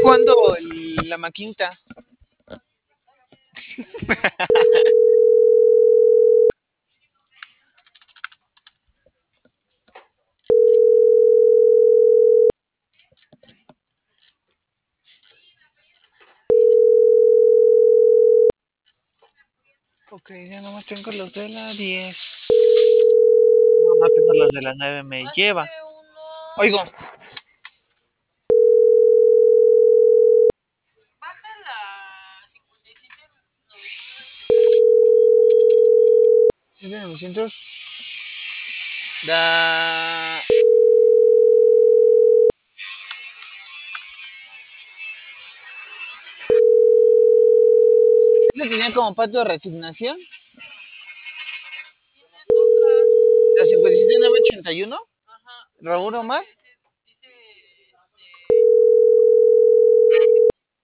jugando la maquinita. Ok, ya nomás tengo los de la 10. No tengo los de la 9, me lleva. Oigo. ¿Sí tenemos cientos? Da. ¿Ese tenía como pato de resignación? ¿La 57,981? ¿Raúl Omar?